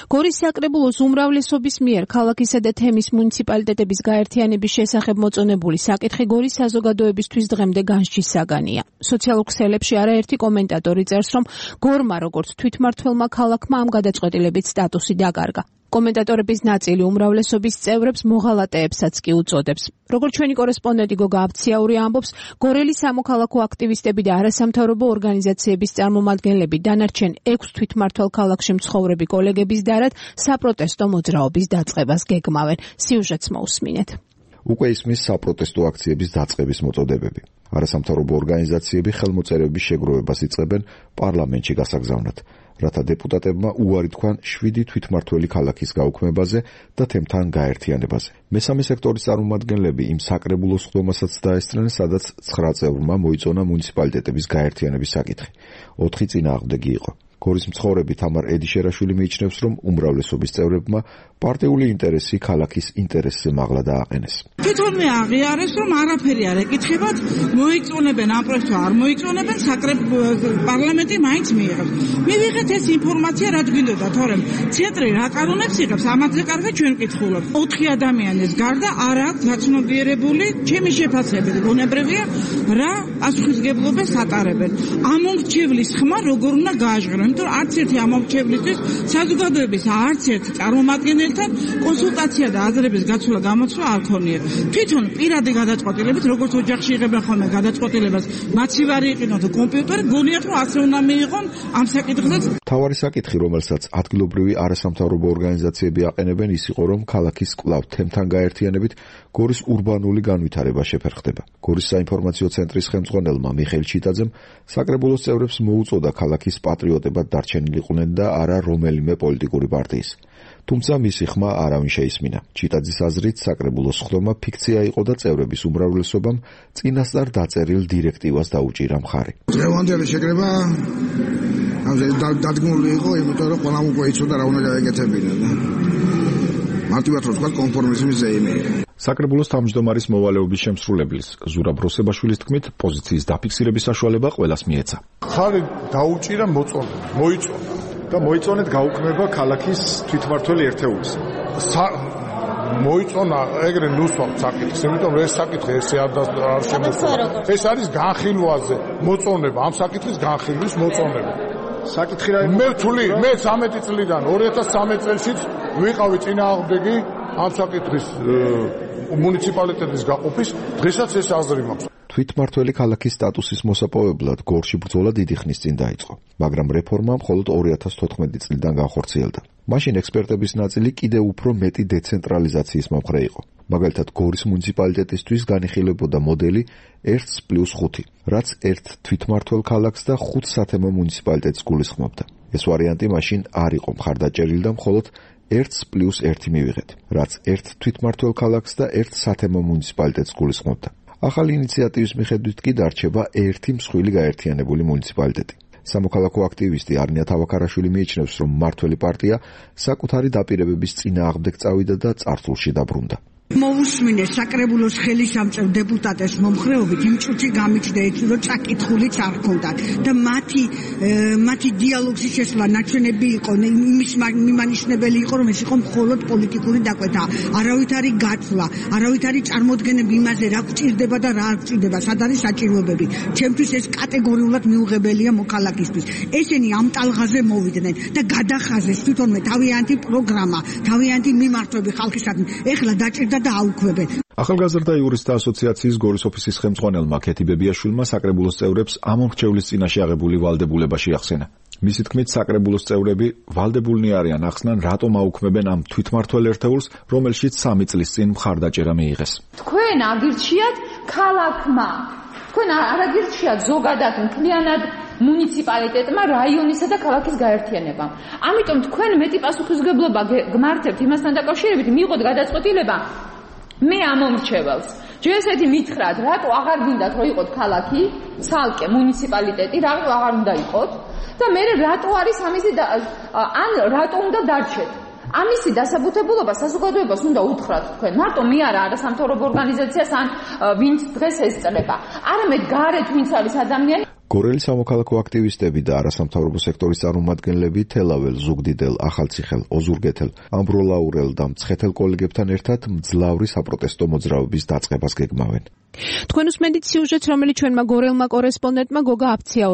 გორის საკრებულოს უმრავლესობის მიერ ქალაქისა და თემის მუნიციპალიტეტების გაერთიანების შესახებ მოწონებული საკითხი გორის საზოგადოებისთვის დღემდე განსჯის საგანია. სოციალურ ქსელებში არაერთი კომენტატორი წერს, რომ გორმა როგორც თვითმმართველმა ქალაქმა ამ გადაწყვეტილებით სტატუსი დაკარგა. კომენტატორების ნაწილი უმრავლესობის წევრებს მოღალატეებსაც კი უწოდებს. როგორც ჩვენი კორესპონდენტი გოგა აბციაური ამბობს, გორელი სამოქალაქო აქტივისტები და არასამთავრობო ორგანიზაციების წარმომადგენლები დანარჩენ 6 თვითმმართველ ქალაქში მცხოვრები კოლეგების დარად საპროტესტო მოძრაობის დაწყებას გეგმავენ. სიუჟეტს მოусმინეთ. უკვე ისმის საპროტესტო აქციების დაწყების მოწოდებები. არასამთავრობო ორგანიზაციები ხელმოწერების შეგროვებას იწყებენ პარლამენტში გასაგზავნად, რათა დეპუტატებმა უარი თქვან 7 თვითმმართველი ქალაქის გაუქმებაზე და თემთან გაერთიანებაზე. მესამე სექტორის წარმომადგენლები იმ საკრებულოს ხდომასაც დაესწრნენ, სადაც 9 წევრმა მოიწონა მუნიციპალიტეტების გაერთიანების საკითხი. 4 წინააღმდეგი იყო. გორის მცხოვრები თამარ ედიშერაშვილი მიიჩნევს, რომ უმრავლესობის წევრებმა პარტიული ინტერესი ქალაქის ინტერესზე მაღლა დააყენეს. თვითონ მე აღიარეს, რომ არაფერი არ ეკითხებათ, მოიწონებენ ამ პროექტს არ მოიწონებენ, პარლამენტი მაინც მიიღებს. მივიღეთ ეს ინფორმაცია, რაც გვინდოდა, თორემ ცენტრი რა კანონებს იღებს, ამაზე კარგად ჩვენ ვკითხულობთ. 4 ადამიანის გარდა არ აქვს გაცნობიერებული ჩემი შეფასებით, ბუნებრივია რა პასუხისმგებლობას ატარებენ. ამომრჩევლის ხმა როგორ უნდა გააჟღერონ, იმიტომ არც ერთი ამომრჩევლისთვის საზოგადოების არც ერთი წარმომადგენელთან კონსულტაცია და აზრების გაცვლა გამოცვლა არ ქონია. თვითონ პირადი გადაწყვეტილებით, როგორც ოჯახში იღებენ ხოლმე გადაწყვეტილებას, მაცივარი იყინოთ კომპიუტერი, გონიათ რომ ასე უნდა მიიღონ ამ საკითხზეც. მთავარი საკითხი, რომელსაც ადგილობრივი არასამთავრობო ორგანიზაციები აყენებენ, ის იყო, რომ ქალაქის კვლავ თემთან გაერთიანებით გორის ურბანული განვითარება შეფერხდება. გორის საინფორმაციო ცენტრის ხელმძღვანელმა მიხეილ ჩიტაძემ საკრებულოს წევრებს მოუწოდა ქალაქის პატრიოტებად დარჩენილიყვნენ და არა რომელიმე პოლიტიკური პარტიის. თუმცა მისი ხმა არავინ შეისმინა. ჩიტაძის აზრით, საკრებულოს ხდომა ფიქცია იყო და წევრების უმრავლესობამ წინასწარ დაწერილ დირექტივას დაუჭირა მხარი. დღევანდელი შეკრება დადგმული იყო, იმიტომ რომ ყველამ უკვე იცოდა რა უნდა გაეკეთებინა და მარტივად რო თქვა კონფორმიზმის ზეიმი. საკრებულოს თავმჯდომარის მოვალეობის შემსრულებლის ზურაბ როსებაშვილის თქმით, პოზიციის დაფიქსირების საშუალება ყველას მიეცა. ხარი დაუჭირა მოიწონა და მოიწონეთ გაუქმება ქალაქის თვითმმართველი ერთეულის. მოიწონა ეგრე ნუსვამთ საკითხს, იმიტომ რომ ეს საკითხი ესე არ შემოსულა. ეს არის განხილვაზე მოწონება, ამ საკითხის განხილვის მოწონება. საკითხი რა მე ვთვლი, მე 13 წლიდან 2013 წელშიც ვიყავი წინააღმდეგი ამ საკითხის მუნიციპალიტეტის გაყოფის, დღესაც ეს აზრი მაქვს. თვითმმართველი ქალაქის სტატუსის მოსაპოვებლად გორში ბრძოლა დიდი ხნის წინ დაიწყო, მაგრამ რეფორმა მხოლოდ 2014 წლიდან განხორციელდა. მაშინ ექსპერტების ნაწილი კიდევ უფრო მეტი დეცენტრალიზაციის მომხრე იყო. მაგალითად, გორის მუნიციპალიტეტისთვის განიხილებოდა მოდელი 1+5, რაც 1 თვითმმართველ ქალაქს და 5 სათემო მუნიციპალიტეტს გულისხმობდა. ეს ვარიანტი მაშინ არ იყო მხარდაჭერილი და მხოლოდ 1+1 მივიღეთ, რაც 1 თვითმმართველ ქალაქს და 1 სათემო მუნიციპალიტეტს გულისხმობდა. ახალი ინიციატივის მიხედვით კი დარჩება 1 მსხვილი გაერთიანებული მუნიციპალიტეტი. სამოქალაქო აქტივისტი არნია თავაქარაშვილი მიიჩნევს, რომ მმართველი პარტია საკუთარი დაპირებების წინააღმდეგ წავიდა და წარსულში დაბრუნდა. მოусმინეს საკრებულოს ხელისამწყებ დეპუტატებს მომხრეობით იმ წუთი გამიჩნდა ეს, რომ წაკითხულიც არ ჰქონდათ და მათი დიალოგში შესვლა ნაჩვენები იყო, იმის მიმანიშნებელი იყო, რომ ეს იყო მხოლოდ პოლიტიკური დაკვეთა, არავითარი გაცვლა, არავითარი წარმოდგენები იმაზე რა გვჭირდება და რა არ გვჭირდება, სად არის საჭიროებები. ჩემთვის ეს კატეგორიულად მიუღებელია მოქალაქისთვის. ესენი ამ ტალღაზე მოვიდნენ და გადახაზეს თვითონვე თავიანთი პროგრამა, თავიანთი მიმართვები ხალხისადმი. ეხლა დაჭირდა და აუქმებენ. ახალგაზრდა იურისტთა ასოციაციის გორის ოფისის ხელმძღვანელმა ქეთი ბებიაშვილმა საკრებულოს წევრებს ამომრჩევლის წინაშე აღებული ვალდებულება შეახსენა. მისი თქმით, საკრებულოს წევრები ვალდებულნი არიან ახსნან, რატომ აუქმებენ ამ თვითმმართველ ერთეულს, რომელშიც 3 წლის წინ მხარდაჭერა მიიღეს. თქვენ აგირჩიათ ქალაქმა, თქვენ არ აგირჩიათ ზოგადად მთლიანად მუნიციპალიტეტმა, რაიონისა და ქალაქის გაერთიანებამ. ამიტომ თქვენ მეტი პასუხისმგებლობა გმართებთ იმასთან დაკავშირებით, მიიღოთ გადაწყვეტილება მე ამომრჩეველს. ჯერ მითხრათ, რატო აღარ გინდათ რომ იყოთ ქალაქი, ცალკე მუნიციპალიტეტი, რატო აღარ უნდა იყოთ და მე რატო არის ამისი ან რატო უნდა დარჩეთ. ამისი დასაბუთებულობა საზოგადოებას უნდა უთხრათ თქვენ. მარტო მე არასამთავრობო ორგანიზაციას ან ვინც დღეს ესწრება. არამედ გარეთ ვინც არის ადამიანი. გორელი სამოქალაქო აქტივისტები და არასამთავრობო სექტორის წარმომადგენლები თელაվել, ზუგდიდელ, ახალციხელ, ოზურგეთელ, ამბროლაურელ და მცხეთელ კოლეგებთან ერთად მძლავრი საპროტესტო მოძრაობის დაწყებას გეგმავენ. თქვენ უსმენთ სიუჟეტს, რომელიც ჩვენმა გორელმა კორესპონდენტმა გოგა აფციაურმა